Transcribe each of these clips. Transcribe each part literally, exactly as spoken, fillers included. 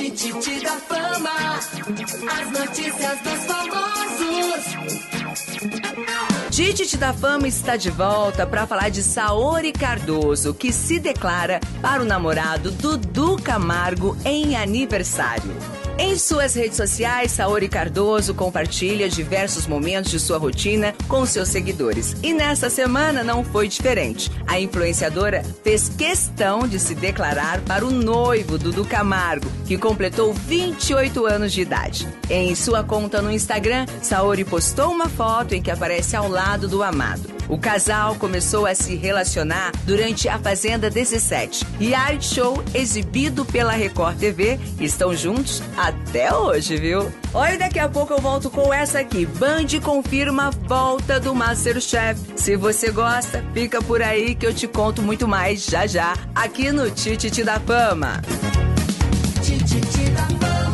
Tititi da Fama, as notícias dos famosos. Tititi da Fama está de volta para falar de Saori Cardoso, que se declara para o namorado Dudu Camargo em aniversário. Em suas redes sociais, Saori Cardoso compartilha diversos momentos de sua rotina com seus seguidores. E nessa semana não foi diferente. A influenciadora fez questão de se declarar para o noivo Dudu Camargo, que completou vinte e oito anos de idade. Em sua conta no Instagram, Saori postou uma foto em que aparece ao lado do amado. O casal começou a se relacionar durante a Fazenda dezessete, reality show exibido pela Record T V, e estão juntos até hoje, viu? Olha, daqui a pouco eu volto com essa aqui. Band confirma a volta do MasterChef. Se você gosta, fica por aí que eu te conto muito mais já já, aqui no Tititi da Fama. Tititi da Fama.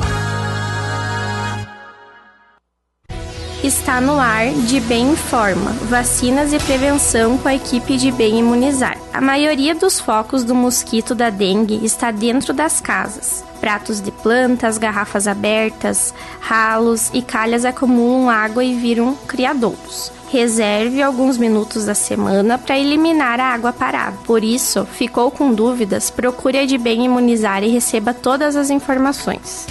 Está no ar De Bem Informa, vacinas e prevenção com a equipe de Bem Imunizar. A maioria dos focos do mosquito da dengue está dentro das casas. Pratos de plantas, garrafas abertas, ralos e calhas acumulam água e viram criadouros. Reserve alguns minutos da semana para eliminar a água parada. Por isso, ficou com dúvidas? Procure a De Bem Imunizar e receba todas as informações.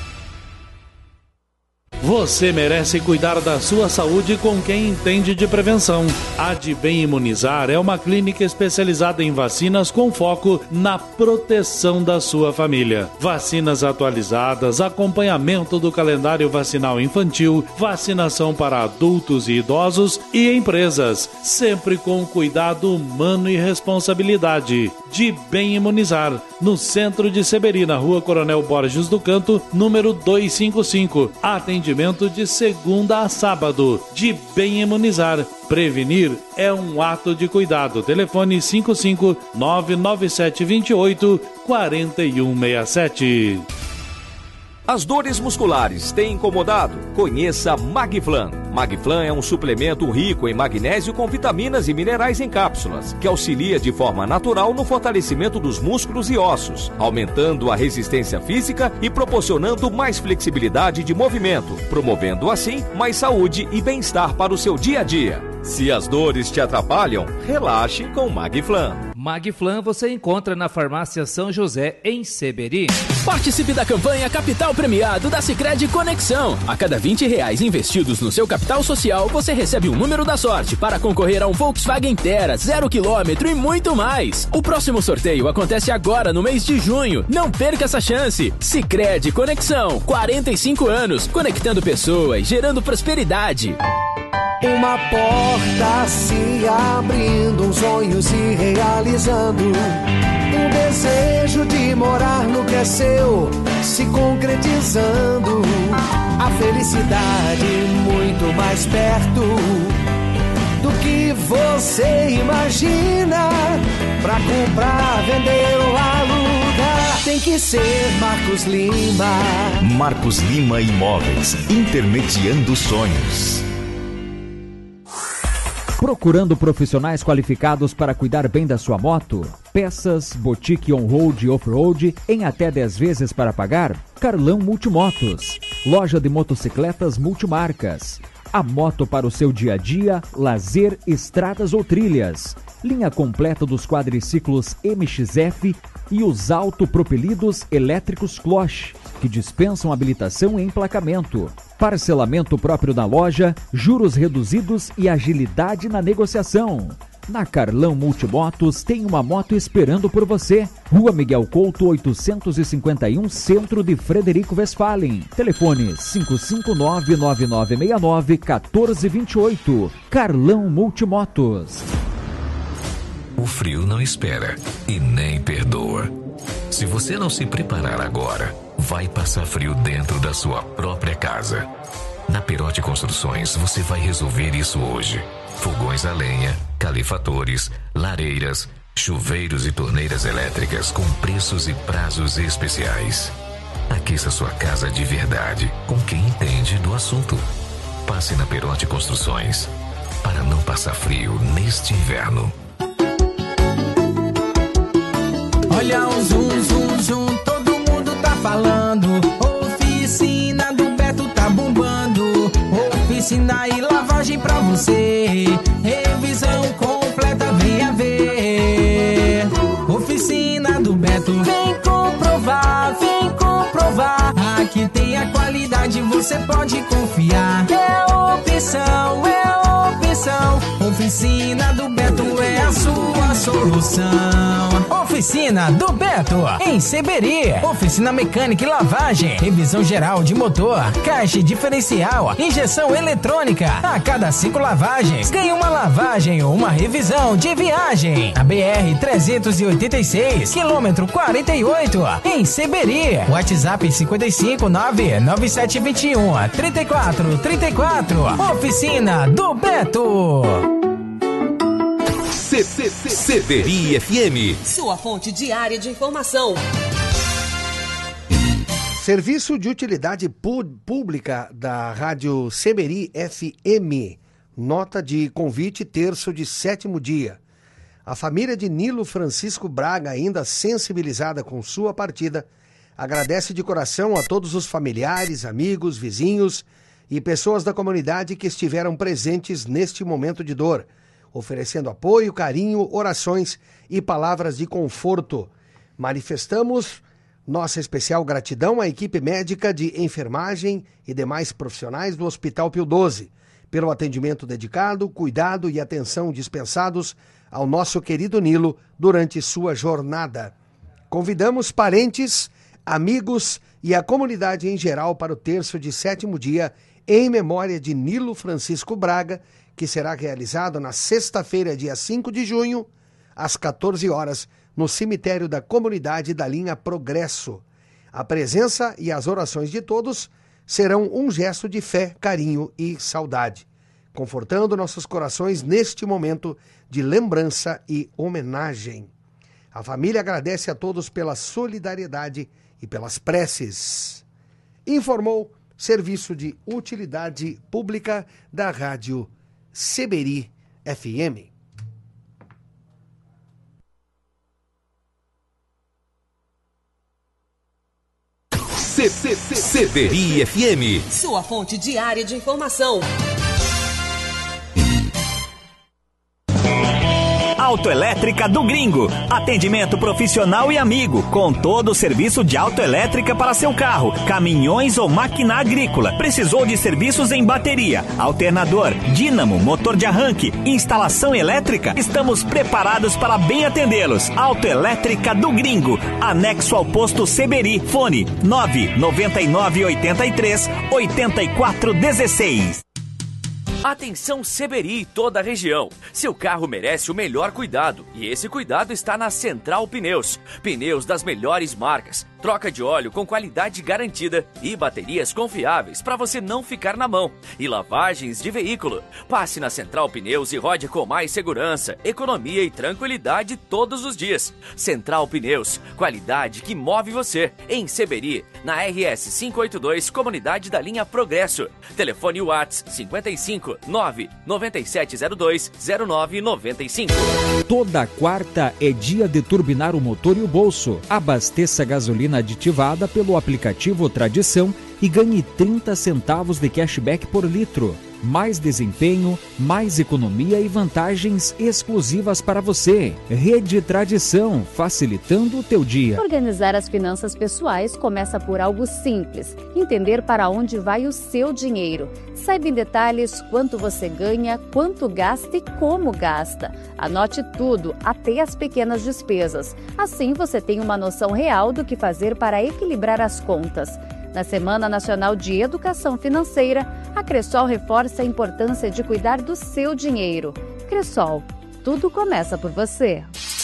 Você merece cuidar da sua saúde com quem entende de prevenção. A De Bem Imunizar é uma clínica especializada em vacinas com foco na proteção da sua família. Vacinas atualizadas, acompanhamento do calendário vacinal infantil, vacinação para adultos e idosos e empresas, sempre com cuidado humano e responsabilidade. De Bem Imunizar, no centro de Seberi, na Rua Coronel Borges do Canto, número duzentos e cinquenta e cinco. Atendimento de segunda a sábado. De Bem Imunizar. Prevenir é um ato de cuidado. Telefone cinco cinco nove nove sete dois oito quatro um seis sete. As dores musculares têm incomodado? Conheça Magiflan. Magiflan é um suplemento rico em magnésio com vitaminas e minerais em cápsulas, que auxilia de forma natural no fortalecimento dos músculos e ossos, aumentando a resistência física e proporcionando mais flexibilidade de movimento, promovendo assim mais saúde e bem-estar para o seu dia a dia. Se as dores te atrapalham, relaxe com Magiflan. Magiflan você encontra na Farmácia São José, em Seberi. Participe da campanha Capital Premiado da Sicredi Conexão. A cada vinte reais investidos no seu capital social, você recebe um número da sorte para concorrer a um Volkswagen Terra, zero quilômetro e muito mais. O próximo sorteio acontece agora no mês de junho. Não perca essa chance. Sicredi Conexão, quarenta e cinco anos, conectando pessoas, gerando prosperidade. Uma porta se abrindo, um sonho se realizando, um desejo de morar no que é seu se concretizando, a felicidade muito mais perto do que você imagina. Pra comprar, vender ou alugar, tem que ser Marcos Lima. Marcos Lima Imóveis, intermediando sonhos. Procurando profissionais qualificados para cuidar bem da sua moto? Peças, boutique on-road e off-road em até dez vezes para pagar? Carlão Multimotos. Loja de motocicletas multimarcas. A moto para o seu dia a dia, lazer, estradas ou trilhas. Linha completa dos quadriciclos M X F e os autopropelidos elétricos Cloche, que dispensam habilitação e emplacamento. Parcelamento próprio na loja, juros reduzidos e agilidade na negociação. Na Carlão Multimotos tem uma moto esperando por você. Rua Miguel Couto, oitocentos e cinquenta e um, centro de Frederico Westphalen. Telefone cinco cinco nove nove nove seis nove um quatro dois oito. Carlão Multimotos. O frio não espera e nem perdoa. Se você não se preparar agora, vai passar frio dentro da sua própria casa. Na Perotti Construções, você vai resolver isso hoje. Fogões a lenha, calefatores, lareiras, chuveiros e torneiras elétricas com preços e prazos especiais. Aqueça sua casa de verdade com quem entende do assunto. Passe na Perotti Construções para não passar frio neste inverno. Olha o zum, zum, zum, todo mundo tá falando. Oficina do Beto tá bombando. Oficina e lavagem pra você. Revisão completa, venha ver. Oficina do Beto, vem comprovar, vem comprovar. Aqui tem a qualidade, você pode confiar. É opção, é opção. Oficina do Beto é a sua solução. Oficina do Beto, em Seberi. Oficina mecânica e lavagem, revisão geral de motor, caixa e diferencial, injeção eletrônica. A cada cinco lavagens, ganha uma lavagem ou uma revisão de viagem. A B R trezentos e oitenta e seis, quilômetro quarenta e oito, em Seberi. WhatsApp cinco cinco nove nove sete dois um três quatro três quatro. Oficina do Beto. Seberi F M, sua fonte diária de informação. Serviço de utilidade pública da Rádio Seberi F M. Nota de convite, terço de sétimo dia. A família de Nilo Francisco Braga, ainda sensibilizada com sua partida, agradece de coração a todos os familiares, amigos, vizinhos e pessoas da comunidade que estiveram presentes neste momento de dor, oferecendo apoio, carinho, orações e palavras de conforto. Manifestamos nossa especial gratidão à equipe médica de enfermagem e demais profissionais do Hospital Pio doze, pelo atendimento dedicado, cuidado e atenção dispensados ao nosso querido Nilo durante sua jornada. Convidamos parentes, amigos e a comunidade em geral para o terço de sétimo dia em memória de Nilo Francisco Braga, que será realizado na sexta-feira, dia cinco de junho, às quatorze horas, no cemitério da comunidade da linha Progresso. A presença e as orações de todos serão um gesto de fé, carinho e saudade, confortando nossos corações neste momento de lembrança e homenagem. A família agradece a todos pela solidariedade e pelas preces. Informou Serviço de Utilidade Pública da Rádio Seberi F M. Seberi F M, sua fonte diária de informação. Autoelétrica do Gringo. Atendimento profissional e amigo, com todo o serviço de autoelétrica para seu carro, caminhões ou máquina agrícola. Precisou de serviços em bateria, alternador, dínamo, motor de arranque, instalação elétrica? Estamos preparados para bem atendê-los. Autoelétrica do Gringo, anexo ao posto Seberi. Fone nove nove nove oito três oito quatro um seis. Atenção Seberi e toda a região. Seu carro merece o melhor cuidado e esse cuidado está na Central Pneus. Pneus das melhores marcas, troca de óleo com qualidade garantida e baterias confiáveis para você não ficar na mão. E lavagens de veículo. Passe na Central Pneus e rode com mais segurança, economia e tranquilidade todos os dias. Central Pneus, qualidade que move você. Em Seberi, na R S quinhentos e oitenta e dois, Comunidade da Linha Progresso. Telefone WhatsApp cinco cinco nove nove sete zero dois zero nove nove cinco. Toda quarta é dia de turbinar o motor e o bolso. Abasteça gasolina aditivada pelo aplicativo Tradição e ganhe trinta centavos de cashback por litro. Mais desempenho, mais economia e vantagens exclusivas para você. Rede Tradição, facilitando o teu dia. Organizar as finanças pessoais começa por algo simples: entender para onde vai o seu dinheiro. Saiba em detalhes quanto você ganha, quanto gasta e como gasta. Anote tudo, até as pequenas despesas. Assim você tem uma noção real do que fazer para equilibrar as contas. Na Semana Nacional de Educação Financeira, a Cressol reforça a importância de cuidar do seu dinheiro. Cressol, tudo começa por você.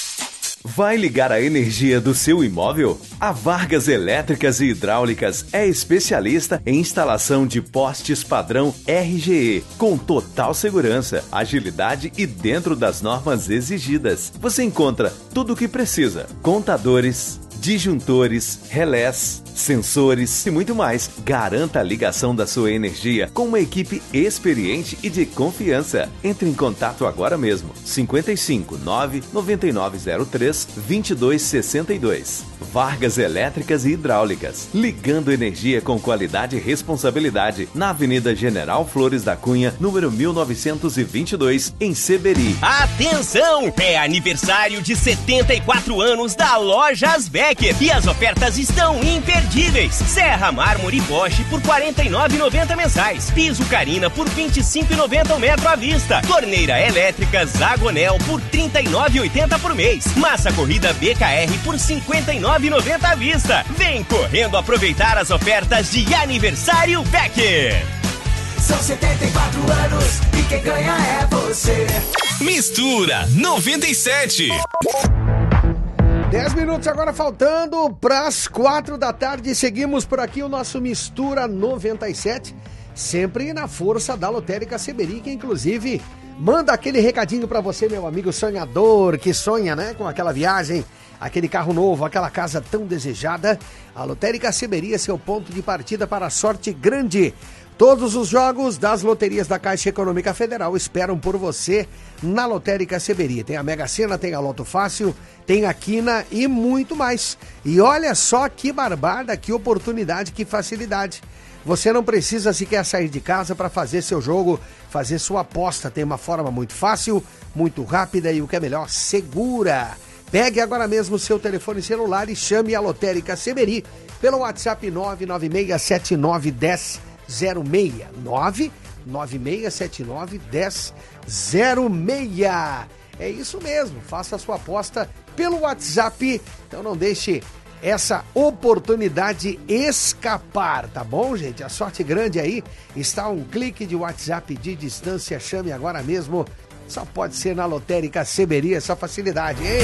Vai ligar a energia do seu imóvel? A Vargas Elétricas e Hidráulicas é especialista em instalação de postes padrão R G E, com total segurança, agilidade e dentro das normas exigidas. Você encontra tudo o que precisa: contadores, disjuntores, relés, sensores e muito mais. Garanta a ligação da sua energia com uma equipe experiente e de confiança. Entre em contato agora mesmo. cinquenta e cinco, nove nove nove zero três, dois dois seis dois. Vargas Elétricas e Hidráulicas. Ligando energia com qualidade e responsabilidade. Na Avenida General Flores da Cunha, número mil novecentos e vinte e dois, em Seberi. Atenção! É aniversário de setenta e quatro anos da Lojas Becker e as ofertas estão imperdíveis. Serra Mármore Bosch por quarenta e nove reais e noventa centavos mensais. Piso Carina por vinte e cinco reais e noventa centavos o metro à vista. Torneira elétrica Zagonel por trinta e nove reais e oitenta centavos por mês. Massa corrida B K R por cinquenta e nove reais e noventa centavos à vista. Vem correndo aproveitar as ofertas de aniversário Becker. São setenta e quatro anos e quem ganha é você. Mistura noventa e sete. Dez minutos agora faltando para as quatro da tarde. Seguimos por aqui o nosso Mistura noventa e sete. Sempre na força da Lotérica Seberi, que inclusive manda aquele recadinho para você, meu amigo sonhador, que sonha, né, com aquela viagem, aquele carro novo, aquela casa tão desejada. A Lotérica Seberi é seu ponto de partida para a sorte grande. Todos os jogos das loterias da Caixa Econômica Federal esperam por você na Lotérica Seberi. Tem a Mega Sena, tem a Loto Fácil, tem a Quina e muito mais. E olha só que barbada, que oportunidade, que facilidade. Você não precisa sequer sair de casa para fazer seu jogo, fazer sua aposta. Tem uma forma muito fácil, muito rápida e, o que é melhor, segura. Pegue agora mesmo o seu telefone celular e chame a Lotérica Seberi pelo WhatsApp nove nove seis sete nove um zero zero seis. nove nove seis sete nove um zero zero seis. É isso mesmo, faça a sua aposta pelo WhatsApp. Então não deixe essa oportunidade escapar, tá bom, gente? A sorte grande aí está a um clique de WhatsApp de distância. Chame agora mesmo. Só pode ser na Lotérica Seberi, essa facilidade, hein?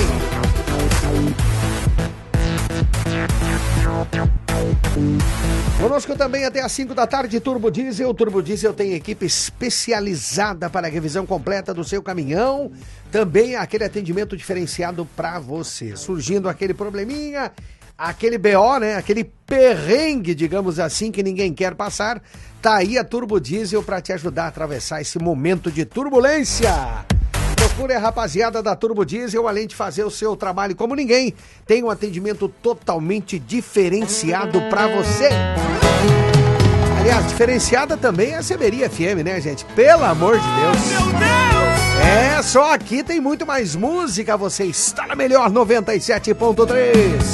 Conosco também até às cinco da tarde, Turbo Diesel. O Turbo Diesel tem equipe especializada para a revisão completa do seu caminhão. Também aquele atendimento diferenciado para você. Surgindo aquele probleminha, aquele B O, né? Aquele perrengue, digamos assim, que ninguém quer passar. Tá aí a Turbo Diesel para te ajudar a atravessar esse momento de turbulência. Procure a rapaziada da Turbo Diesel, além de fazer o seu trabalho como ninguém, tem um atendimento totalmente diferenciado para você. Aliás, diferenciada também é a Seberi F M, né, gente? Pelo amor de Deus. Meu Deus! É, só aqui tem muito mais música. Você está na melhor noventa e sete ponto três.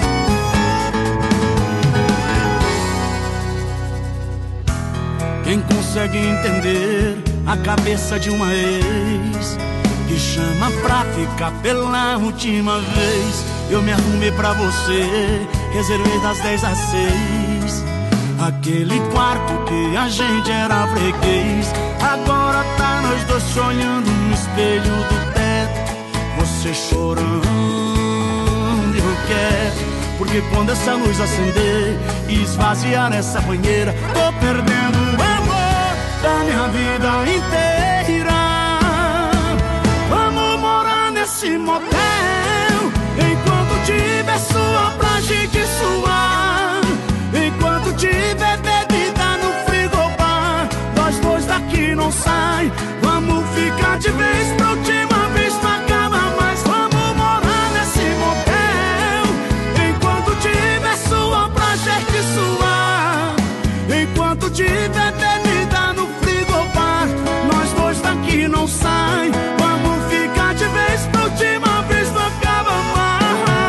Quem consegue entender a cabeça de uma ex que chama pra ficar pela última vez? Eu me arrumei pra você, reservei das dez às seis aquele quarto que a gente era freguês. Agora tá nós dois olhando no espelho do teto, você chorando e eu quero. Porque quando essa luz acender e esvaziar essa banheira, tô perdendo o amor da minha vida inteira. Vamos morar nesse motel, enquanto tiver suor pra gente suar, enquanto tiver bebida no frigobar, nós dois daqui não sai. Vamos ficar de vez pra última vez, não acaba mais. Vamos morar nesse motel, enquanto tiver suor pra gente suar, enquanto tiver bebida no frigobar, nós dois daqui não sai. Vamos ficar de vez pra última vez, não acaba mais.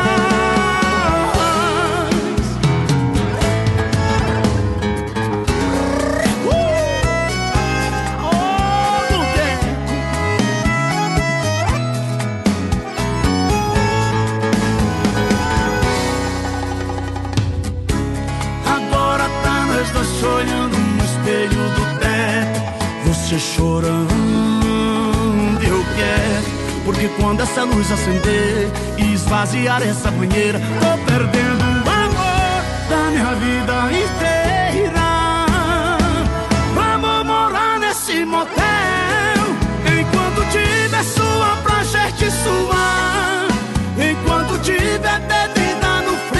Agora tá nós dois olhando no espelho do teto, você chorando e eu quero. Porque quando essa luz acender e esvaziar essa banheira, tô perdendo o amor da minha vida inteira. Vamos morar nesse motel, enquanto tiver suor pra gente suar, enquanto tiver bebida no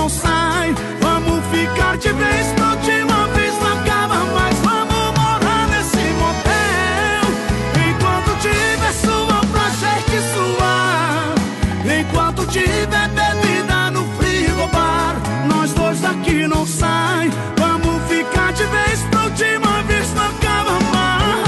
não sai. Vamos ficar de vez pra última vez, não acaba mais. Vamos morar nesse motel, enquanto tiver sua pra gente suar, enquanto tiver bebida no frigobar. Nós dois daqui não sai. Vamos ficar de vez pra última vez, não acaba mais.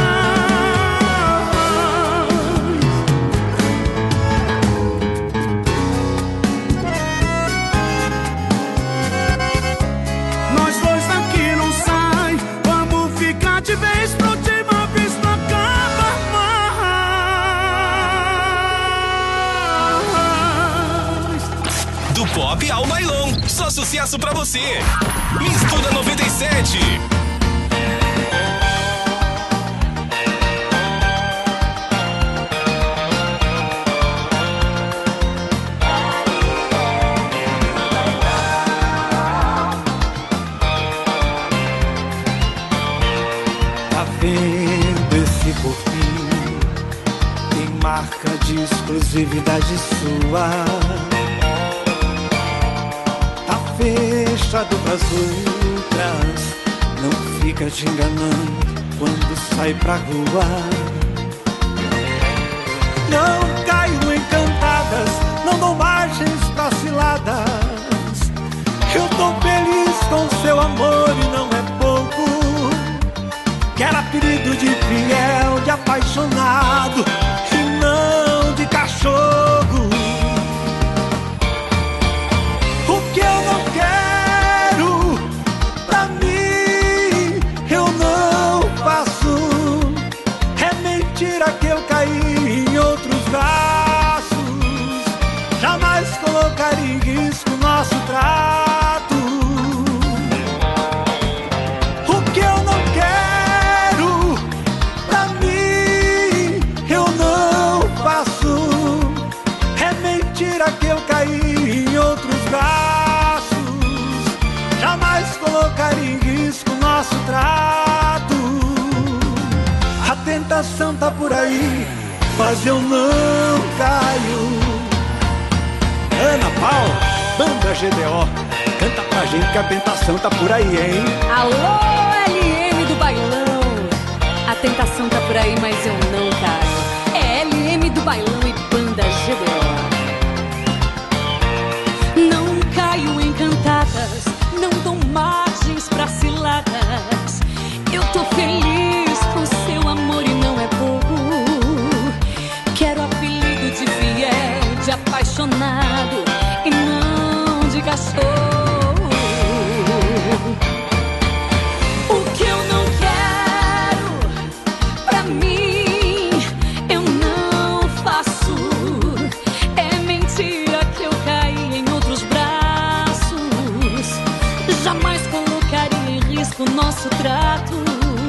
Nós dois daqui não sai. Vamos ficar de vez pra última vez, não acaba mais. Do pop ao nylon, só sucesso pra você. Mistura noventa e sete. Tá vendo esse corpinho? Tem marca de exclusividade sua. Tá fechado pras outras, não fica te enganando quando sai pra rua. Não caio em cantadas, não dou margens pra ciladas. Eu tô feliz com seu amor e não é pouco. Quero apelido de fiel, de apaixonado e não de cachorro. O que eu não quero pra mim, eu não faço. É mentira que eu caí em outros braços. Jamais colocaria em risco nosso trato. O que eu não quero pra mim, eu não faço. É mentira que eu caí em outros braços. Jamais colocaria em risco nosso trato. A tentação tá por aí, mas eu não caio. Ana Paula, banda G D O, canta pra gente que a tentação tá por aí, hein? Alô, L M do bailão. A tentação tá por aí, mas eu não caio. É L M do bailão e banda G D O. Não caio em cantadas, não dou margens pra ciladas. Eu tô feliz com seu amor e não é pouco. Quero apelido de fiel, de apaixonado e não de cachorro. O que eu não quero pra mim, eu não faço. É mentira que eu caí em outros braços. Jamais colocaria em risco nosso trato.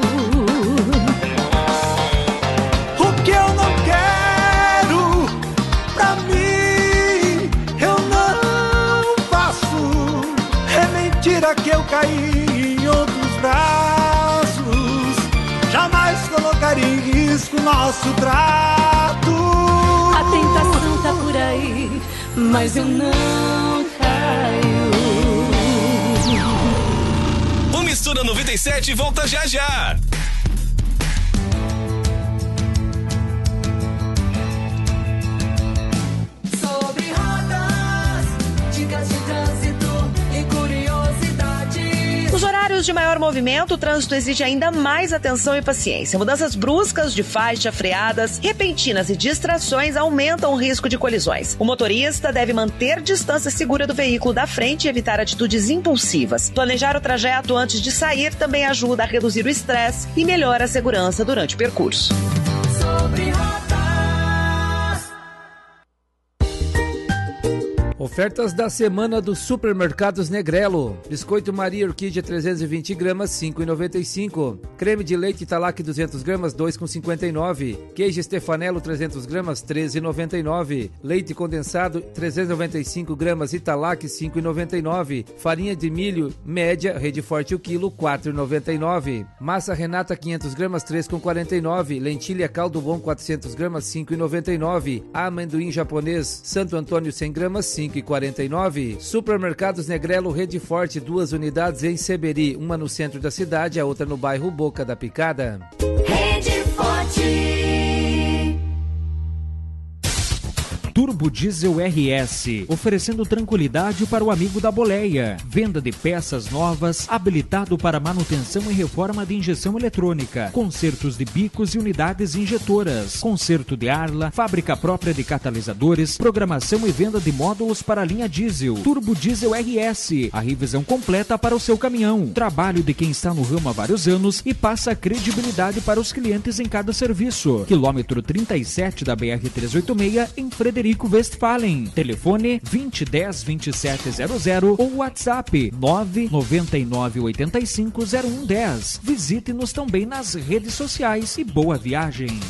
O que eu não quero pra mim, eu não faço. É mentira que eu caí em outros braços. Jamais colocaria em risco nosso trato. A tentação tá por aí, mas eu não caio. O Mistura noventa e sete volta já já. Sobre rodas, dicas de trânsito e curiosidades. Nos horários de maior movimento, o trânsito exige ainda mais atenção e paciência. Mudanças bruscas de faixa, freadas, repentinas e distrações aumentam o risco de colisões. O motorista deve manter distância segura do veículo da frente e evitar atitudes impulsivas. Planejar o trajeto antes de sair também ajuda a reduzir o estresse e melhora a segurança durante o percurso. Sobre rodas. Ofertas da semana dos Supermercados Negrelo. Biscoito Maria Orquídea trezentos e vinte gramas, cinco reais e noventa e cinco centavos. Creme de leite Italac duzentas gramas, dois reais e cinquenta e nove centavos. Queijo Stefanello trezentas gramas, treze reais e noventa e nove centavos. Leite condensado trezentas e noventa e cinco gramas Italac, cinco reais e noventa e nove centavos. Farinha de milho média Rede Forte o quilo, quatro reais e noventa e nove centavos. Massa Renata quinhentas gramas, três reais e quarenta e nove centavos. Lentilha Caldo Bom quatrocentas gramas, cinco reais e noventa e nove centavos. Amendoim japonês Santo Antônio cem gramas, cinco reais e quarenta e nove. Supermercados Negrelo Rede Forte, duas unidades em Seberi, uma no centro da cidade, a outra no bairro Boca da Picada. Rede Forte. Turbo Diesel R S, oferecendo tranquilidade para o amigo da boleia. Venda de peças novas, habilitado para manutenção e reforma de injeção eletrônica, consertos de bicos e unidades injetoras, conserto de arla, fábrica própria de catalisadores, programação e venda de módulos para a linha diesel. Turbo Diesel R S, a revisão completa para o seu caminhão. Trabalho de quem está no ramo há vários anos e passa credibilidade para os clientes em cada serviço. Quilômetro trinta e sete da B R trezentos e oitenta e seis, em Frederico Westphalen. Telefone vinte, dez, vinte e sete zero zero ou WhatsApp nove nove nove oito cinco zero um um zero. Visite-nos também nas redes sociais e boa viagem.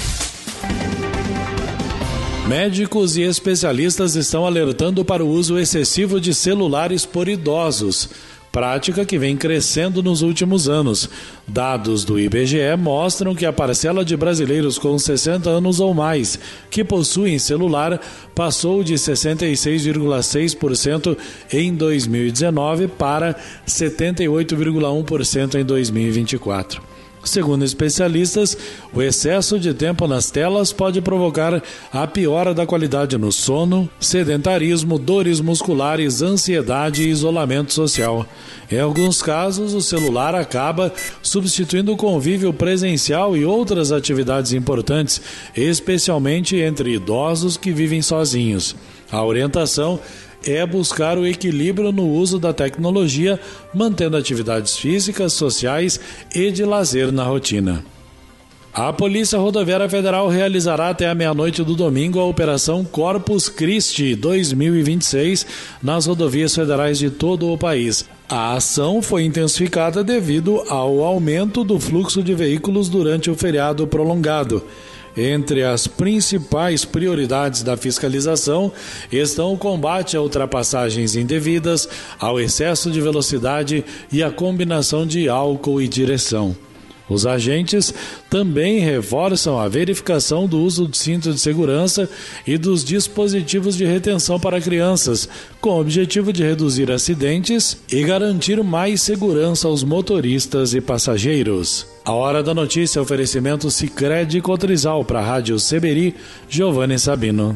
Médicos e especialistas estão alertando para o uso excessivo de celulares por idosos, prática que vem crescendo nos últimos anos. Dados do I B G E mostram que a parcela de brasileiros com sessenta anos ou mais que possuem celular passou de sessenta e seis vírgula seis por cento em dois mil e dezenove para setenta e oito vírgula um por cento em dois mil e vinte e quatro. Segundo especialistas, o excesso de tempo nas telas pode provocar a piora da qualidade no sono, sedentarismo, dores musculares, ansiedade e isolamento social. Em alguns casos, o celular acaba substituindo o convívio presencial e outras atividades importantes, especialmente entre idosos que vivem sozinhos. A orientação é buscar o equilíbrio no uso da tecnologia, mantendo atividades físicas, sociais e de lazer na rotina. A Polícia Rodoviária Federal realizará até a meia-noite do domingo a Operação Corpus Christi dois mil e vinte e seis nas rodovias federais de todo o país. A ação foi intensificada devido ao aumento do fluxo de veículos durante o feriado prolongado. Entre as principais prioridades da fiscalização estão o combate a ultrapassagens indevidas, ao excesso de velocidade e a combinação de álcool e direção. Os agentes também reforçam a verificação do uso do cinto de segurança e dos dispositivos de retenção para crianças, com o objetivo de reduzir acidentes e garantir mais segurança aos motoristas e passageiros. A Hora da Notícia, oferecimento Sicredi Cotrizal para a Rádio Seberi, Giovanni Sabino.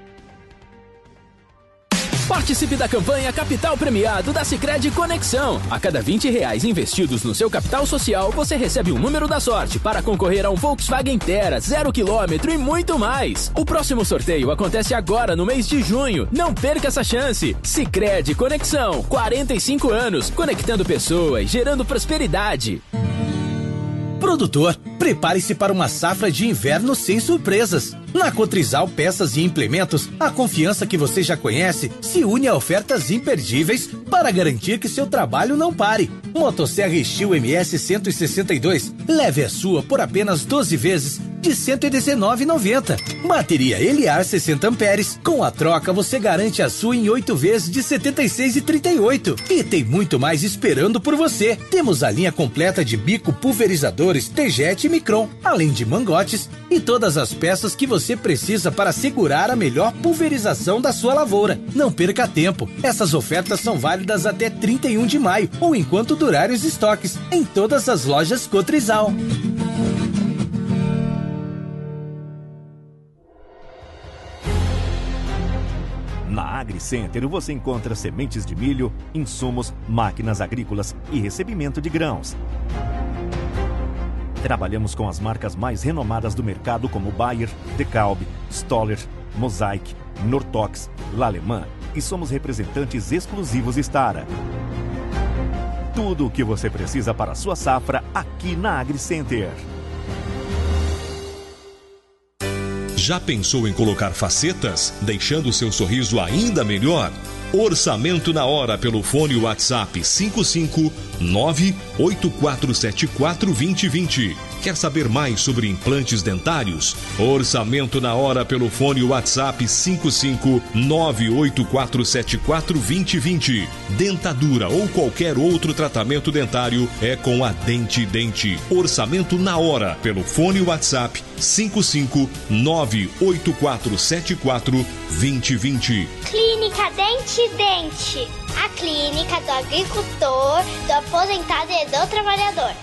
Participe da campanha Capital Premiado da Sicredi Conexão. A cada vinte reais investidos no seu capital social, você recebe um número da sorte para concorrer a um Volkswagen Tera, zero quilômetro e muito mais. O próximo sorteio acontece agora no mês de junho. Não perca essa chance. Sicredi Conexão, quarenta e cinco anos, conectando pessoas, gerando prosperidade. Produtor, prepare-se para uma safra de inverno sem surpresas. Na Cotrizal Peças e Implementos, a confiança que você já conhece se une a ofertas imperdíveis para garantir que seu trabalho não pare. Motosserra Steel M S cento e sessenta e dois, leve a sua por apenas doze vezes de cento e dezenove reais e noventa centavos. Bateria Eliar sessenta amperes, com a troca você garante a sua em oito vezes de setenta e seis reais e trinta e oito centavos. E tem muito mais esperando por você. Temos a linha completa de bico pulverizadores T-Jet e Micron, além de mangotes e todas as peças que você precisa para segurar a melhor pulverização da sua lavoura. Não perca tempo. Essas ofertas são válidas até trinta e um de maio ou enquanto durarem os estoques em todas as lojas Cotrizal. Na AgriCenter você encontra sementes de milho, insumos, máquinas agrícolas e recebimento de grãos. Trabalhamos com as marcas mais renomadas do mercado como Bayer, DeKalb, Stoller, Mosaic, Nortox, L'Allemand e somos representantes exclusivos Stara. Tudo o que você precisa para a sua safra aqui na AgriCenter. Já pensou em colocar facetas, deixando seu sorriso ainda melhor? Orçamento na hora pelo fone WhatsApp cinco cinco nove oito quatro sete quatro dois zero dois zero. Quer saber mais sobre implantes dentários? Orçamento na hora pelo fone WhatsApp cinco cinco nove oito quatro sete quatro dois zero dois zero. Dentadura ou qualquer outro tratamento dentário é com a Dente Dente. Orçamento na hora pelo fone WhatsApp cinco cinco nove oito quatro sete quatro dois zero dois zero. Clínica Dente Dente, a clínica do agricultor, do aposentado e do trabalhador.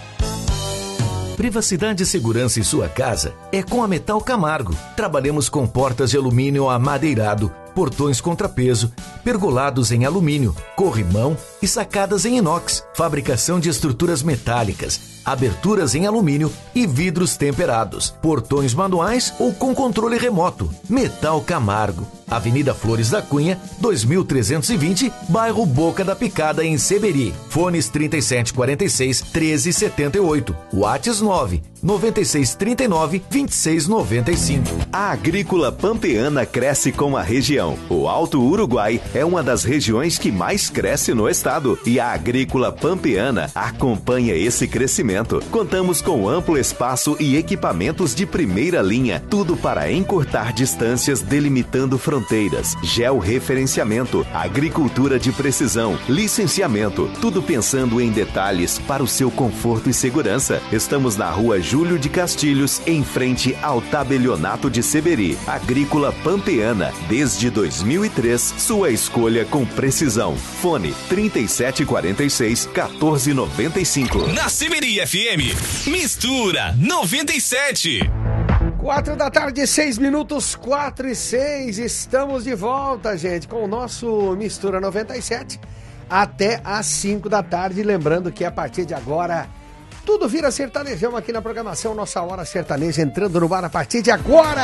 Privacidade e segurança em sua casa é com a Metal Camargo. Trabalhamos com portas de alumínio amadeirado, portões contrapeso, pergolados em alumínio, corrimão e sacadas em inox, fabricação de estruturas metálicas, aberturas em alumínio e vidros temperados, portões manuais ou com controle remoto. Metal Camargo, Avenida Flores da Cunha, dois mil trezentos e vinte, bairro Boca da Picada, em Seberi. Fones trinta e sete quarenta e seis, treze setenta e oito. WhatsApp nove nove seis três nove, dois seis nove cinco. A Agrícola Pampeana cresce com a região. O Alto Uruguai é uma das regiões que mais cresce no estado e a Agrícola Pampeana acompanha esse crescimento. Contamos com amplo espaço e equipamentos de primeira linha, tudo para encurtar distâncias, delimitando fronteiras, georreferenciamento, agricultura de precisão, licenciamento, tudo pensando em detalhes para o seu conforto e segurança. Estamos na rua Júlio de Castilhos, em frente ao tabelionato de Seberi. Agrícola Pampeana, desde dois mil e três, sua escolha com precisão. Fone trinta e sete quarenta e seis, quatorze noventa e cinco. Na Seberi F M, Mistura noventa e sete. Quatro da tarde, seis minutos, quatro e seis. Estamos de volta, gente, com o nosso Mistura noventa e sete até às cinco da tarde. Lembrando que a partir de agora tudo vira sertanejão aqui na programação. Nossa Hora Sertaneja entrando no ar a partir de agora.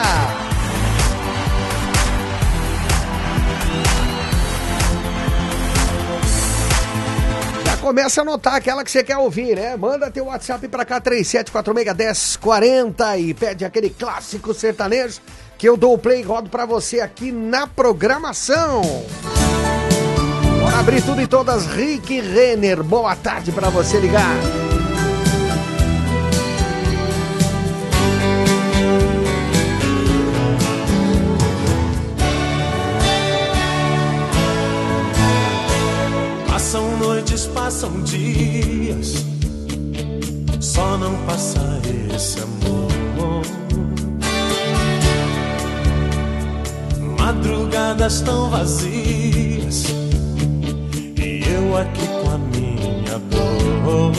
Já começa a anotar aquela que você quer ouvir, né? Manda teu WhatsApp pra cá, três sete quatro seis, um zero quatro zero, e pede aquele clássico sertanejo que eu dou o play e rodo pra você aqui na programação. Bora abrir tudo e todas. Rick Renner, boa tarde pra você ligar. Passam noites, passam dias, só não passa esse amor. Madrugadas tão vazias e eu aqui com a minha dor.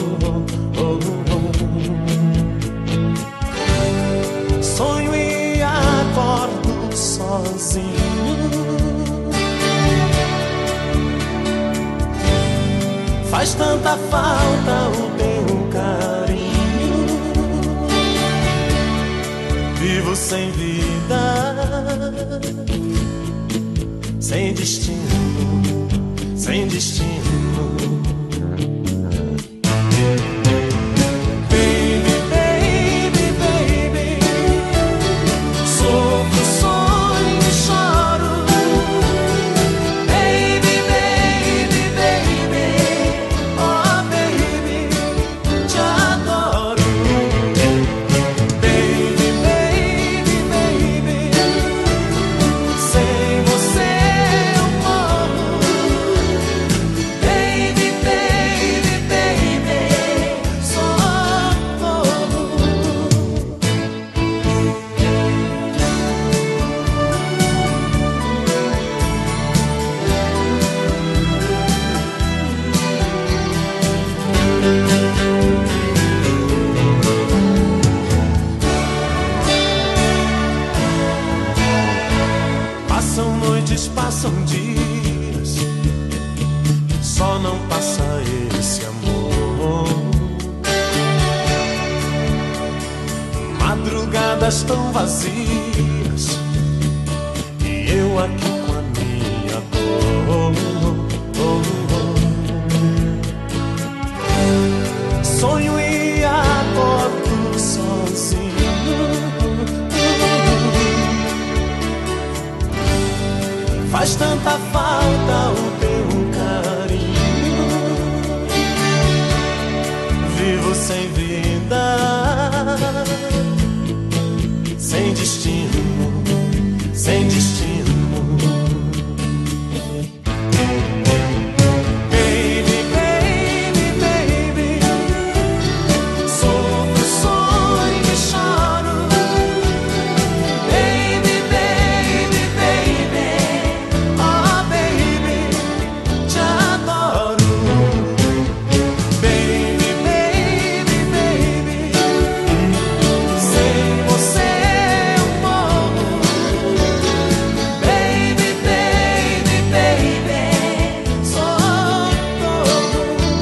Sonho e acordo sozinho. Faz tanta falta o teu carinho. Vivo sem vida, sem destino, sem destino. Baby, baby, baby, sofro, sonho e choro. Baby, baby, baby, oh baby, te adoro. Baby, baby, baby, sem você eu morro. Baby, baby, baby, socorro. Passam noites, passam dias, só não passa esse amor. Madrugadas tão vazias e eu aqui com a minha dor. Sonho e acordo sozinho. Faz tanta falta o sem vida, sem destino, sem destino. Baby, baby, baby, sofro, sonho e choro. Baby, baby, baby, oh baby, te adoro. Baby, baby, baby, sem você eu morro. Baby, baby, baby, sou todo.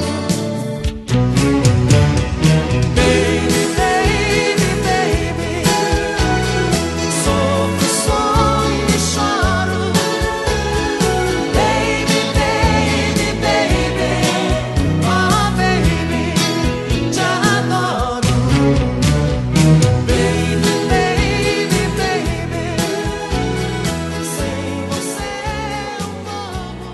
Baby, baby, baby, sofro, sonho e choro. Baby, baby, baby, oh baby, te adoro. Baby, baby, baby, sem você eu morro.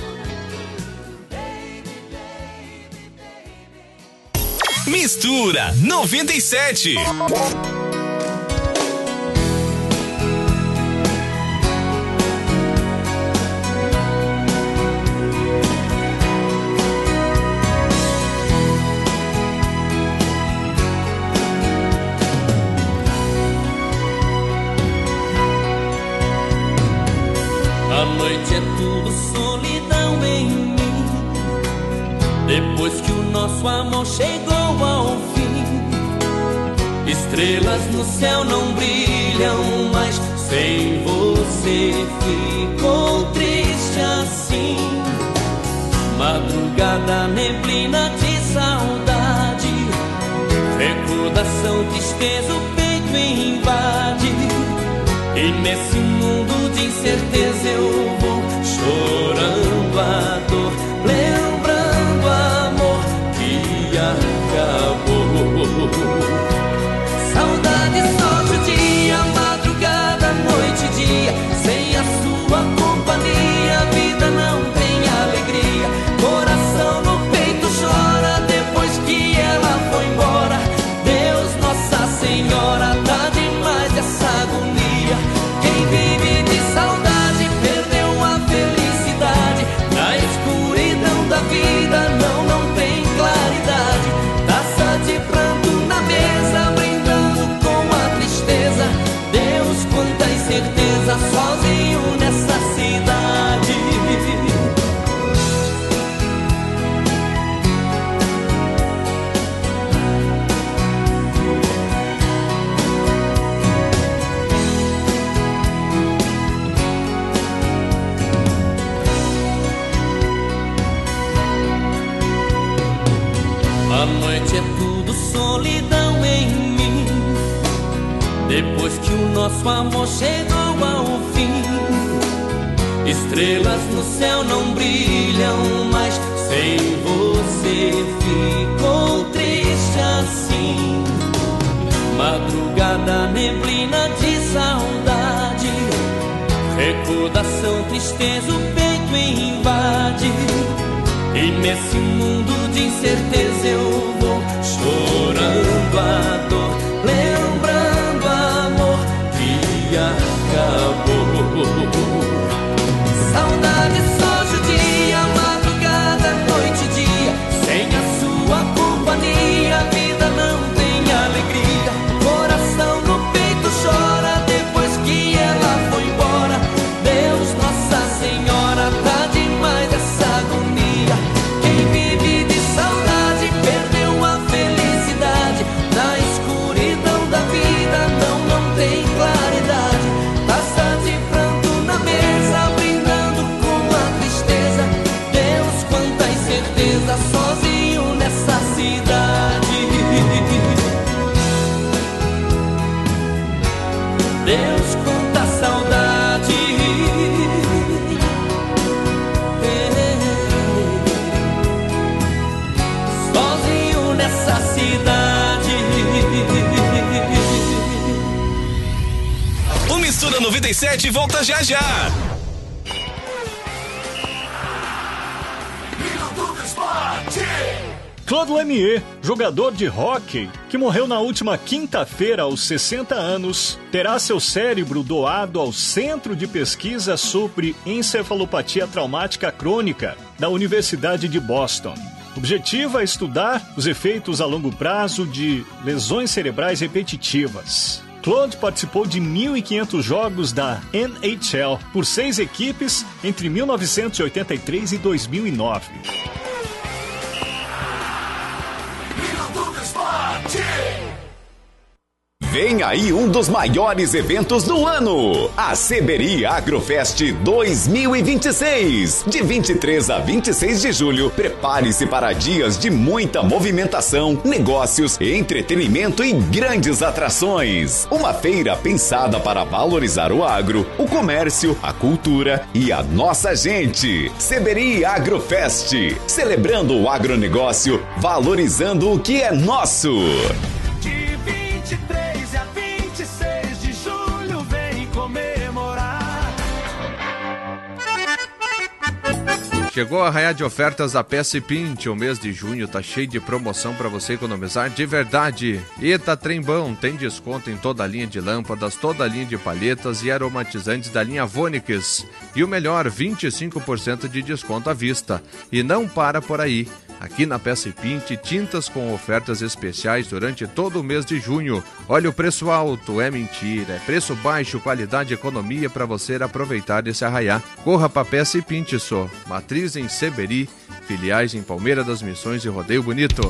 Mistura noventa e sete. A noite é tudo solidão em mim. Depois que o nosso amor chegou ao fim, estrelas no céu não brilham mais. Sem você ficou triste assim. Madrugada, neblina de saudade, recordação, tristeza, o peito invade. E nesse mundo de incerteza eu vou chorando a dor, lembrando o amor que acabou. Saudade só judia, madrugada, noite e dia. Sem a sua companhia a vida não tem alegria. Coração no peito chora depois que ela foi embora. Deus, Nossa Senhora, tá demais essa agonia. Quem vive de saudade perdeu a felicidade. Na escuridão da vida não, não tem claridade. Taça de pranto na mesa, brindando com a tristeza. Deus, quanta incerteza, sozinho nessa cidade. A noite é tudo solidão em mim. Depois que o nosso amor chegou ao fim, estrelas no céu não brilham mais. Sem você ficou triste assim. Madrugada, neblina de saudade, recordação, tristeza, o peito invade. E nesse mundo de incerteza eu vou chorando a dor, lembrando o amor que acabou. Saudade só judia, madrugada, noite e dia. Sem a sua companhia a vida não tem alegria. Coração no peito chora depois que ela foi embora. Deus, Nossa Senhora, tá demais essa agonia. Quem vive de saudade perdeu a felicidade. Na escuridão da vida não, não tem claridade. Taça de pranto na mesa, brindando com a tristeza. Deus, quanta incerteza, sozinho nessa cidade. Deus, quanta saudade. Sozinho nessa cidade. O Mistura noventa e sete volta já já. Minuto do Esporte. Claude Lemieux, jogador de hóquei, que morreu na última quinta-feira aos sessenta anos, terá seu cérebro doado ao Centro de Pesquisa sobre Encefalopatia Traumática Crônica da Universidade de Boston. O objetivo é estudar os efeitos a longo prazo de lesões cerebrais repetitivas. Claude participou de mil e quinhentos jogos da N H L por seis equipes entre mil novecentos e oitenta e três e dois mil e nove. Vem aí um dos maiores eventos do ano, a Seberi Agrofest dois mil e vinte e seis. De vinte e três a vinte e seis de julho, prepare-se para dias de muita movimentação, negócios, entretenimento e grandes atrações. Uma feira pensada para valorizar o agro, o comércio, a cultura e a nossa gente. Seberi Agrofest, celebrando o agronegócio, valorizando o que é nosso. Chegou a arraiar de ofertas a Peça e Pinte. O mês de junho tá cheio de promoção para você economizar de verdade. Eta Trembão tem desconto em toda a linha de lâmpadas, toda a linha de palhetas e aromatizantes da linha Vonix. E o melhor, vinte e cinco por cento de desconto à vista. E não para por aí. Aqui na Peça e Pinte, tintas com ofertas especiais durante todo o mês de junho. Olha o preço alto, é mentira. É preço baixo, qualidade e economia para você aproveitar esse arraiá. Corra pra Peça e Pinte só. Matriz em Seberi, filiais em Palmeira das Missões e Rodeio Bonito.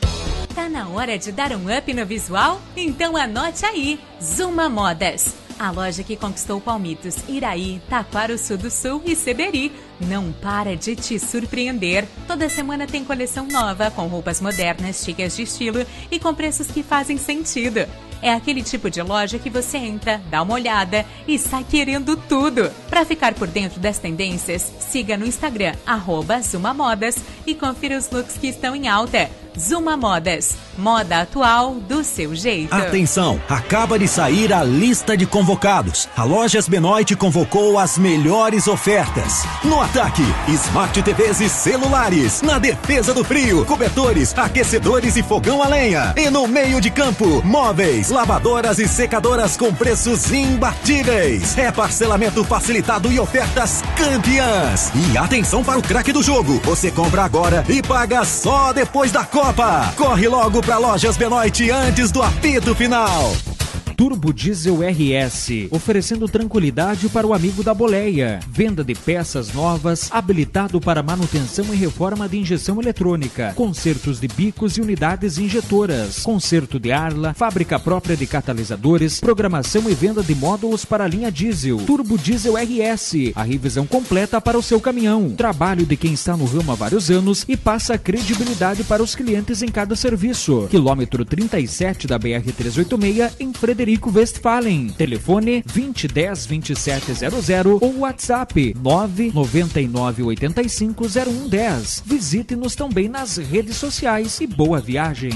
Tá na hora de dar um up no visual? Então anote aí, Zuma Modas. A loja que conquistou Palmitos, Iraí, Taquaruçu do Sul e Seberi não para de te surpreender. Toda semana tem coleção nova, com roupas modernas, chicas de estilo e com preços que fazem sentido. É aquele tipo de loja que você entra, dá uma olhada e sai querendo tudo. Para ficar por dentro das tendências, siga no Instagram, arroba Zuma Modas, e confira os looks que estão em alta. Zuma Modas, moda atual do seu jeito. Atenção, acaba de sair a lista de convocados. A Lojas Benoit convocou as melhores ofertas. No ataque, Smart T Vs e celulares. Na defesa do frio, cobertores, aquecedores e fogão a lenha. E no meio de campo, móveis, lavadoras e secadoras com preços imbatíveis. É parcelamento facilitado e ofertas campeãs. E atenção para o craque do jogo. Você compra agora e paga só depois da Copa. Corre logo para Lojas Benoit antes do apito final. Turbo Diesel R S, oferecendo tranquilidade para o amigo da boleia. Venda de peças novas, habilitado para manutenção e reforma de injeção eletrônica, consertos de bicos e unidades injetoras, conserto de arla, fábrica própria de catalisadores, programação e venda de módulos para a linha diesel. Turbo Diesel R S, a revisão completa para o seu caminhão. Trabalho de quem está no ramo há vários anos e passa credibilidade para os clientes em cada serviço. Quilômetro trinta e sete da B R trezentos e oitenta e seis, em Frederico Westphalen. Telefone vinte e dez, vinte e sete zero zero ou WhatsApp nove nove nove oito cinco zero um um zero. Visite-nos também nas redes sociais e boa viagem.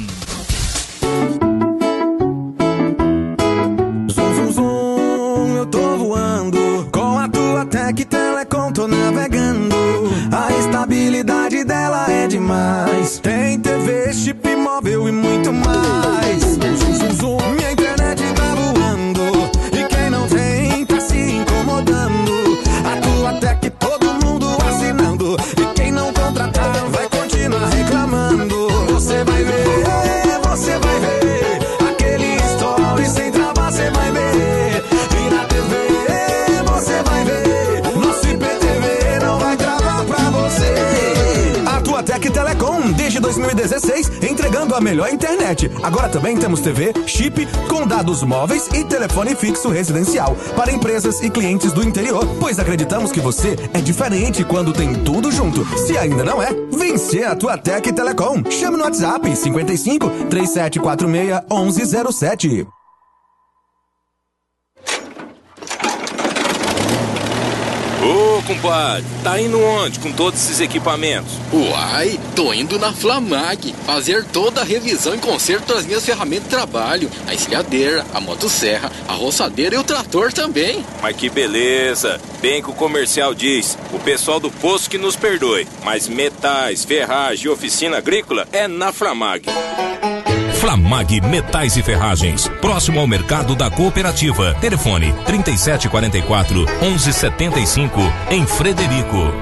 Zum, zum, zum, eu tô voando com a tua Tec Telecom, tô navegando. A estabilidade dela é demais. Tem T V, chip móvel e muito mais. Zum, zum, zum, minha internet tá voando e quem não tem tá se incomodando. A tua Tec todo mundo assinando e quem não contratar vai continuar reclamando. Você vai ver, você vai ver aquele story sem travar, você vai ver. E na T V você vai ver, nosso I P T V não vai travar pra você. A tua Tec Telecom, desde dois mil e dezesseis, entregando a melhor internet. Agora também temos T V, chip, com dados móveis e telefone fixo residencial para empresas e clientes do interior, pois acreditamos que você é diferente quando tem tudo junto. Se ainda não é, vem ser a tua Tec Telecom. Chame no WhatsApp cinquenta e cinco, três sete quatro seis, onze zero sete. Ô, compadre, tá indo onde com todos esses equipamentos? Uai, tô indo na Flamag fazer toda a revisão e conserto das minhas ferramentas de trabalho. A esquilhadeira, a motosserra, a roçadeira e o trator também. Mas que beleza. Bem que o comercial diz, o pessoal do posto que nos perdoe, mas metais, ferragem e oficina agrícola é na Flamag. Flamag Metais e Ferragens, próximo ao mercado da cooperativa. Telefone trinta e sete quarenta e quatro, onze setenta e cinco, em Frederico.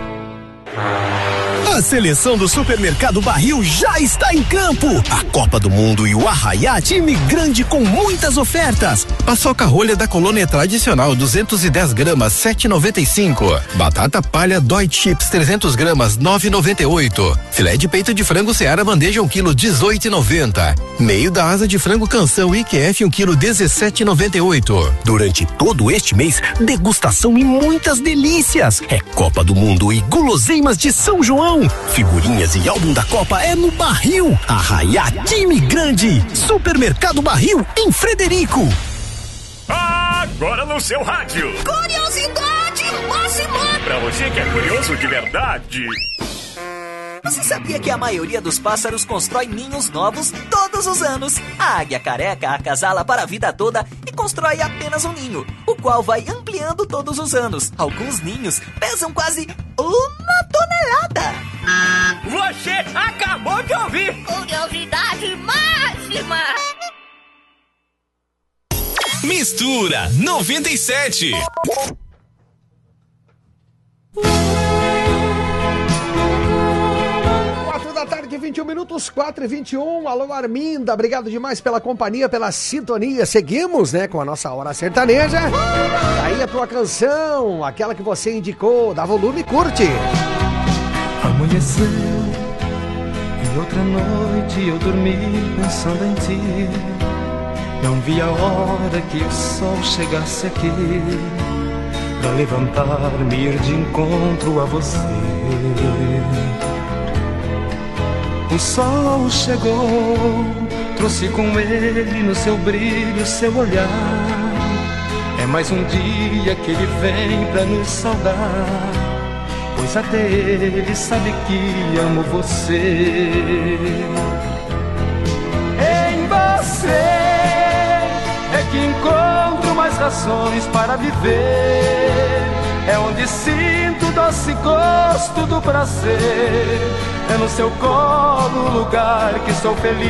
A seleção do Supermercado Barril já está em campo. A Copa do Mundo e o Arraiá, time grande com muitas ofertas. Paçoca rolha da Colônia tradicional, duzentos e dez gramas, sete e noventa e cinco. Batata palha Dói Chips, trezentos gramas, nove e noventa e oito. Filé de peito de frango Seara bandeja um quilo, dezoito e noventa. Meio da asa de frango Canção I Q F um quilo, dezessete e noventa e oito. Durante todo este mês, degustação e muitas delícias. É Copa do Mundo e guloseimas de São João. Figurinhas e álbum da Copa é no Barril. Arraiá, time grande. Supermercado Barril, em Frederico. Agora no seu rádio. Curiosidade máxima. Pra você que é curioso de verdade. Você sabia que a maioria dos pássaros constrói ninhos novos todos os anos? A águia careca acasala para a vida toda e constrói apenas um ninho, o qual vai ampliando todos os anos. Alguns ninhos pesam quase uma tonelada. Você acabou de ouvir. Curiosidade máxima. Mistura noventa e sete. Da tarde, vinte e um minutos, quatro e vinte e um. Alô, Arminda, obrigado demais pela companhia, pela sintonia. Seguimos, né, com a nossa hora sertaneja. Aí a tua canção, aquela que você indicou, dá volume e curte. Amanheceu e outra noite eu dormi pensando em ti. Não vi a hora que o sol chegasse aqui pra levantar-me e ir de encontro a você. O sol chegou, trouxe com ele no seu brilho, seu olhar. É mais um dia que ele vem pra nos saudar, pois até ele sabe que amo você. Em você é que encontro mais razões para viver. É onde sinto o doce gosto do prazer. É no seu colo o lugar que sou feliz.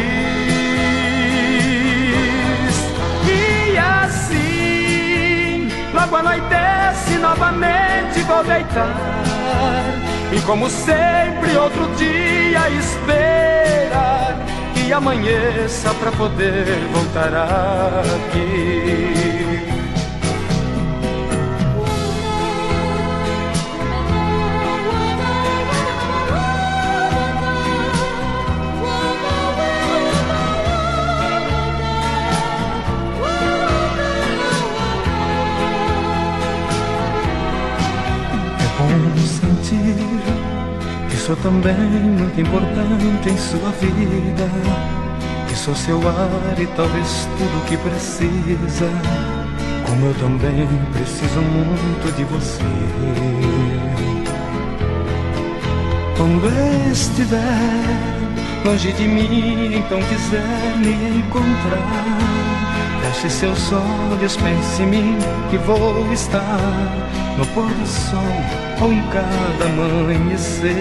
E assim, logo anoitece, novamente vou deitar. E como sempre, outro dia esperar que amanheça pra poder voltar aqui. Que sou também muito importante em sua vida, que sou seu ar e talvez tudo que precisa, como eu também preciso muito de você. Quando estiver longe de mim, então quiser me encontrar, feche seus olhos, pense em mim, que vou estar no pôr do sol ou em cada amanhecer.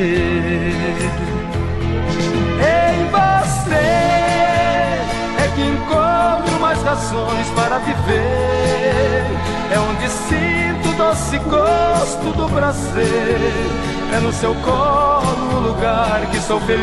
Em você é que encontro mais razões para viver. É onde sinto o doce gosto do prazer. É no seu colo o lugar que sou feliz.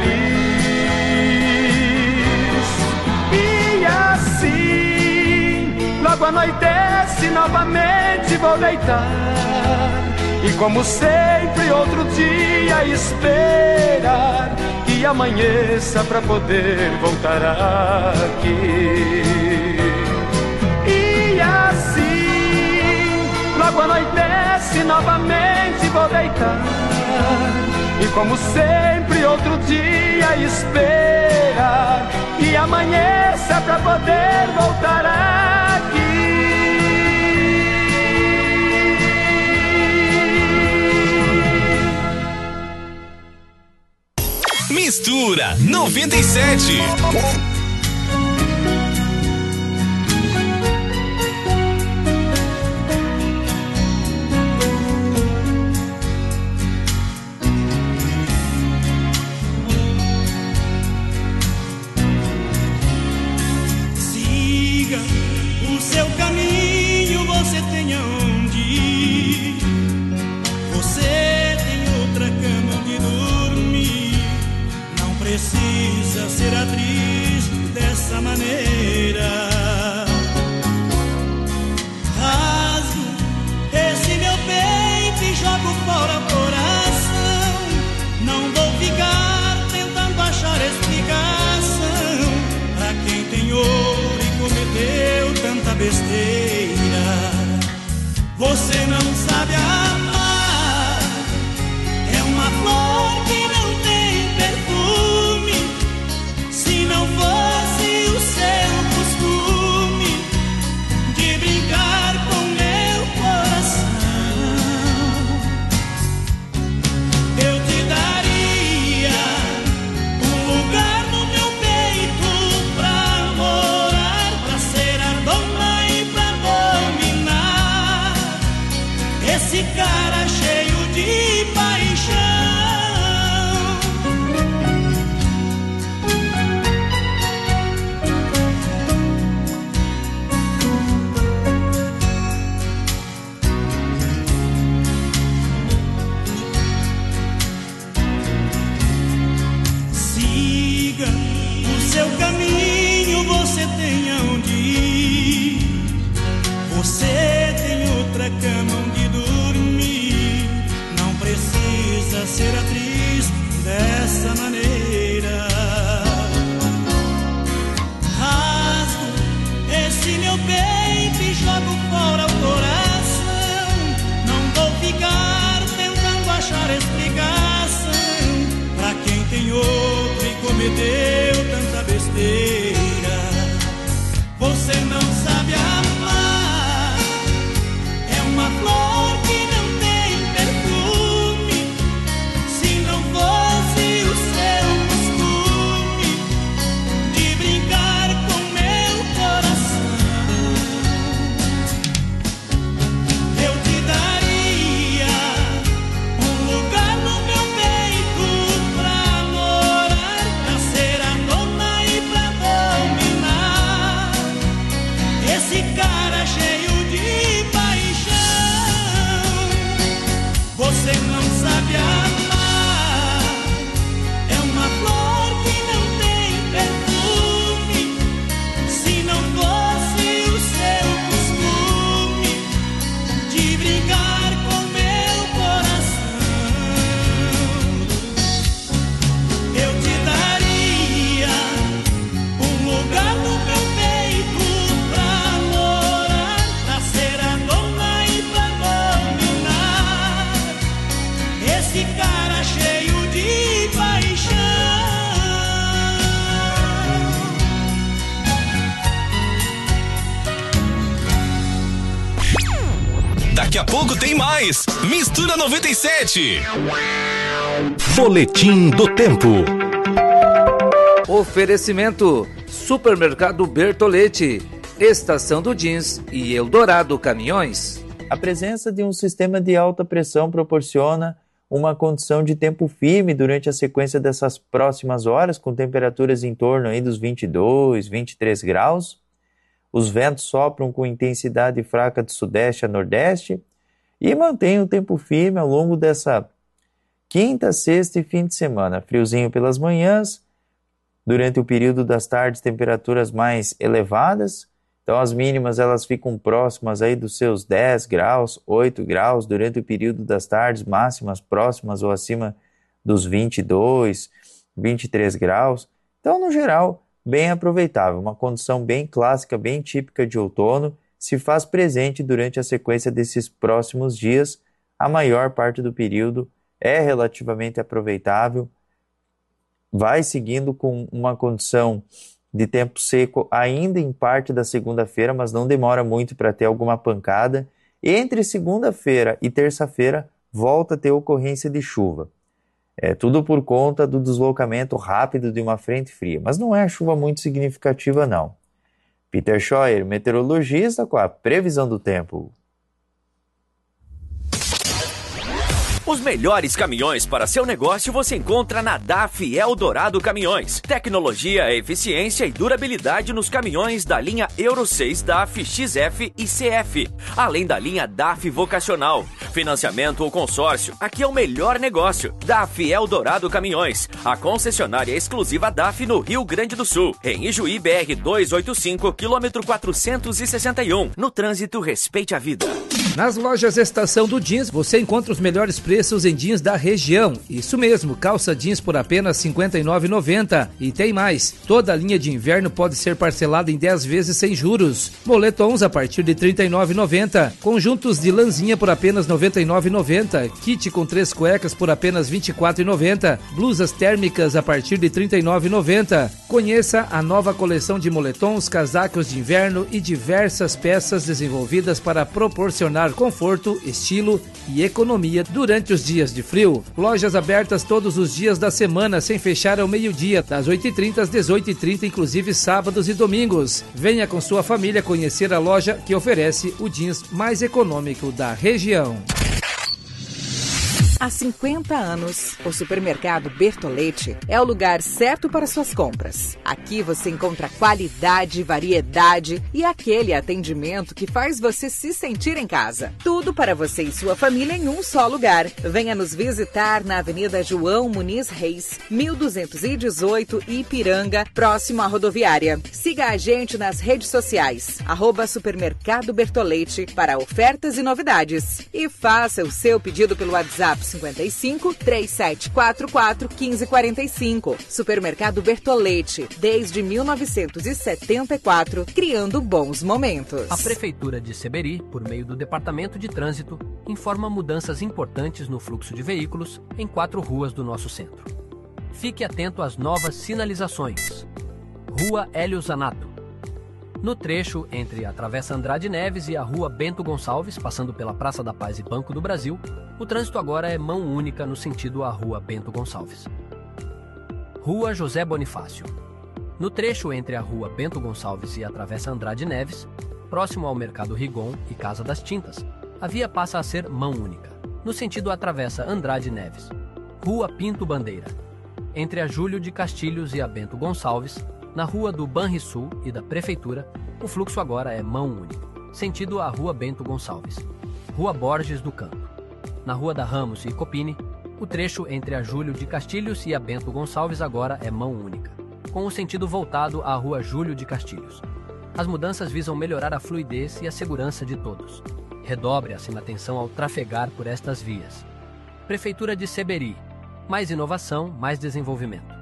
E assim, logo anoitece, novamente vou deitar. E como sempre, outro dia esperar que amanheça pra poder voltar aqui. E assim, logo anoitece, novamente vou deitar. E como sempre, outro dia esperar que amanheça pra poder voltar aqui. Mistura noventa e sete. Siga o seu caminho, você tem aonde ir. Você tem outra cama onde dormir. Não precisa ser atriz dessa maneira. Rasgo esse meu peito e jogo fora o coração. Não vou ficar tentando achar explicação pra quem tem ouro e cometeu tanta besteira. Você não sabe amar, é uma flor que não tem perfume. Se não fosse o seu costume de brincar com meu coração, eu te daria um lugar no meu peito pra morar, pra ser a dona e pra dominar esse cara cheio de paixão. Siga o seu caminho, você tem aonde ir. Você tem outra cama onde dormir. Não precisa ser atriz dessa maneira. Rasgo esse meu peito e jogo fora o coração. Não vou ficar tentando achar explicação pra quem tem outro e cometeu tanta besteira. Você não sabe amar, é uma flor que não tem perfume. Se não fosse o seu costume de brincar com meu coração, eu te daria um lugar no meu peito pra morar, pra ser a dona e pra dominar esse cara cheio de paixão. Você não sabe amar, é uma flor que não tem perfume. Se não fosse o seu costume de brincar com meu coração, eu te daria um lugar no meu peito pra morar, pra ser a dona e pra dominar esse cara cheio de paixão. Daqui a pouco tem mais. Mistura noventa e sete. Boletim do Tempo. Oferecimento: Supermercado Bertolete, Estação do Jeans e Eldorado Caminhões. A presença de um sistema de alta pressão proporciona uma condição de tempo firme durante a sequência dessas próximas horas, com temperaturas em torno aí dos vinte e dois, vinte e três graus. Os ventos sopram com intensidade fraca de sudeste a nordeste e mantém o tempo firme ao longo dessa quinta, sexta e fim de semana. Friozinho pelas manhãs, durante o período das tardes temperaturas mais elevadas. Então as mínimas elas ficam próximas aí dos seus dez graus, oito graus, durante o período das tardes, máximas próximas ou acima dos vinte e dois, vinte e três graus. Então, no geral, bem aproveitável, uma condição bem clássica, bem típica de outono, se faz presente durante a sequência desses próximos dias. A maior parte do período é relativamente aproveitável, vai seguindo com uma condição de tempo seco ainda em parte da segunda-feira, mas não demora muito para ter alguma pancada. Entre segunda-feira e terça-feira volta a ter ocorrência de chuva. É tudo por conta do deslocamento rápido de uma frente fria, mas não é chuva muito significativa não. Peter Scheuer, meteorologista, com a previsão do tempo. Os melhores caminhões para seu negócio você encontra na D A F Eldorado Caminhões. Tecnologia, eficiência e durabilidade nos caminhões da linha Euro seis D A F X F e C F, além da linha D A F Vocacional. Financiamento ou consórcio, aqui é o melhor negócio. D A F Eldorado Caminhões, a concessionária exclusiva D A F no Rio Grande do Sul, em Ijuí B R duzentos e oitenta e cinco, quilômetro quatrocentos e sessenta e um. No trânsito, respeite a vida. Nas lojas Estação do Jeans, você encontra os melhores preços em jeans da região. Isso mesmo, calça jeans por apenas cinquenta e nove reais e noventa centavos. E tem mais, toda a linha de inverno pode ser parcelada em dez vezes sem juros. Moletons a partir de trinta e nove reais e noventa centavos. Conjuntos de lãzinha por apenas noventa e nove reais e noventa centavos. Kit com três cuecas por apenas vinte e quatro reais e noventa centavos. Blusas térmicas a partir de trinta e nove reais e noventa centavos. Conheça a nova coleção de moletons, casacos de inverno e diversas peças desenvolvidas para proporcionar conforto, estilo e economia durante os dias de frio. Lojas abertas todos os dias da semana, sem fechar ao meio-dia, das oito e trinta às dezoito e trinta, inclusive sábados e domingos. Venha com sua família conhecer a loja que oferece o jeans mais econômico da região. Há cinquenta anos, o supermercado Bertolete é o lugar certo para suas compras. Aqui você encontra qualidade, variedade e aquele atendimento que faz você se sentir em casa. Tudo para você e sua família em um só lugar. Venha nos visitar na Avenida João Muniz Reis, mil duzentos e dezoito, Ipiranga, próximo à rodoviária. Siga a gente nas redes sociais, arroba Supermercado Bertolete, para ofertas e novidades. E faça o seu pedido pelo WhatsApp cinquenta e cinco, três sete quatro quatro, quinze quarenta e cinco. Supermercado Bertolete, desde mil novecentos e setenta e quatro, criando bons momentos. A Prefeitura de Seberi, por meio do Departamento de Trânsito, informa mudanças importantes no fluxo de veículos em quatro ruas do nosso centro. Fique atento às novas sinalizações. Rua Hélio Zanato. No trecho entre a Travessa Andrade Neves e a Rua Bento Gonçalves, passando pela Praça da Paz e Banco do Brasil, o trânsito agora é mão única no sentido à Rua Bento Gonçalves. Rua José Bonifácio. No trecho entre a Rua Bento Gonçalves e a Travessa Andrade Neves, próximo ao Mercado Rigon e Casa das Tintas, a via passa a ser mão única, no sentido à Travessa Andrade Neves. Rua Pinto Bandeira. Entre a Júlio de Castilhos e a Bento Gonçalves, na Rua do Banrisul e da Prefeitura, o fluxo agora é mão única, sentido à Rua Bento Gonçalves. Rua Borges do Campo. Na Rua da Ramos e Copini, o trecho entre a Júlio de Castilhos e a Bento Gonçalves agora é mão única, com o sentido voltado à Rua Júlio de Castilhos. As mudanças visam melhorar a fluidez e a segurança de todos. Redobre assim a atenção ao trafegar por estas vias. Prefeitura de Seberi. Mais inovação, mais desenvolvimento.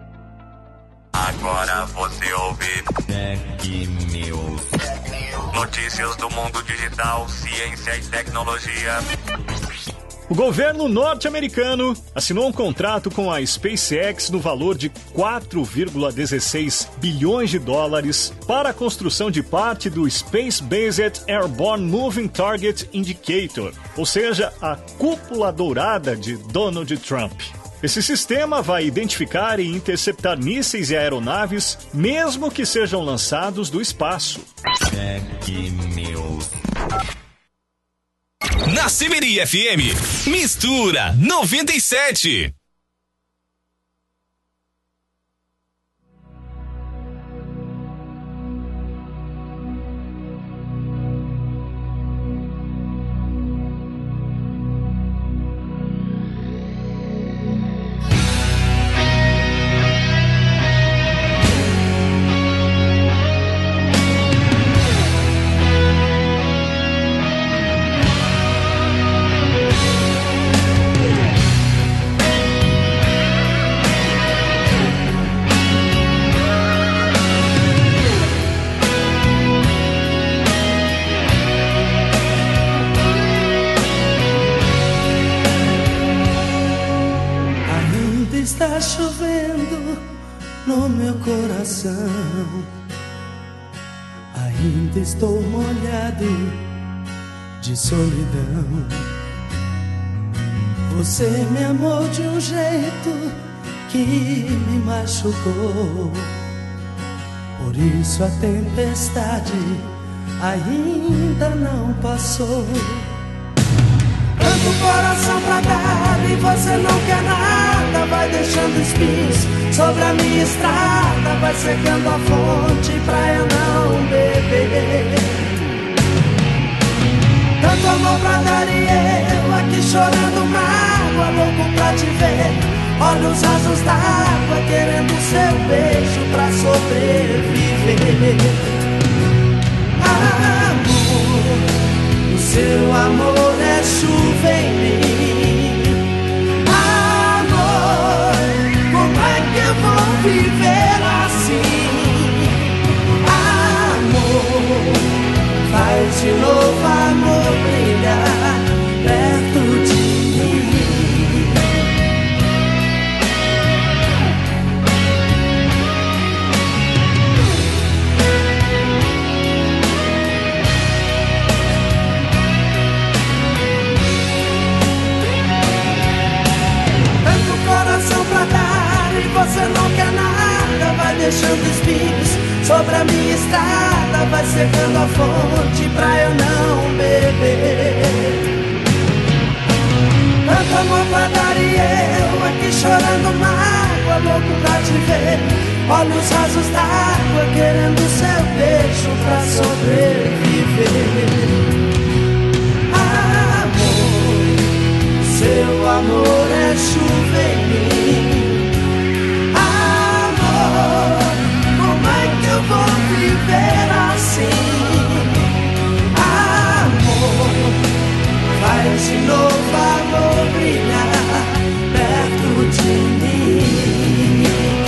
Agora você ouve Tech News. Notícias do mundo digital, ciência e tecnologia. O governo norte-americano assinou um contrato com a SpaceX no valor de quatro vírgula dezesseis bilhões de dólares para a construção de parte do Space-Based Airborne Moving Target Indicator, ou seja, a cúpula dourada de Donald Trump. Esse sistema vai identificar e interceptar mísseis e aeronaves, mesmo que sejam lançados do espaço. Tech News. Na Seberi F M, Mistura noventa e sete. Está chovendo no meu coração. Ainda estou molhado de solidão. Você me amou de um jeito que me machucou. Por isso a tempestade ainda não passou. Tanto coração pra dar e você não quer nada. Vai deixando espinhos sobre a minha estrada. Vai secando a fonte pra eu não beber. Tanto amor pra dar e eu aqui chorando mágoa, louco pra te ver. Olhos rasos d'água, querendo seu beijo pra sobreviver. Amor, o seu amor é chuva em mim. Amor, como é que eu vou viver assim? Amor, faz de novo amor brilhar perto de mim. Tanto coração pra dar e você não quer nada. Vai deixando espinhos sobre a minha estrada. Vai secando a fonte pra eu não beber. Tanto amor pra dar e eu aqui chorando mágoa, louco pra te ver. Olhos rasos d'água, querendo seu beijo pra sobreviver. Amor, seu amor é chuva em mim. Amor, como é que eu vou viver assim? Amor, faz de novo amor brilhar perto de mim.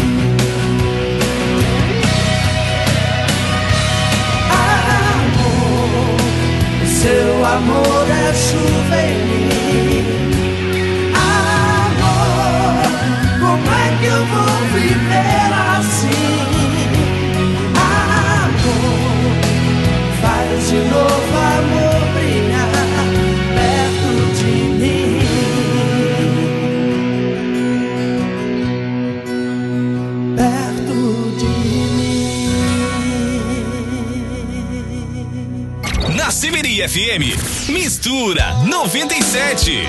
Amor, seu amor é chuva em mim. Amor, como é que eu vou viver assim? Amor, faz de novo amor brilhar perto de mim. Perto de mim. Na Severi F M, Mistura noventa e sete.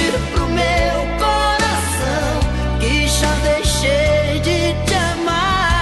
Pro meu coração que já deixei de te amar.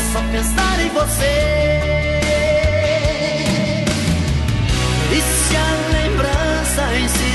só pensar em você. E se a lembrança insiste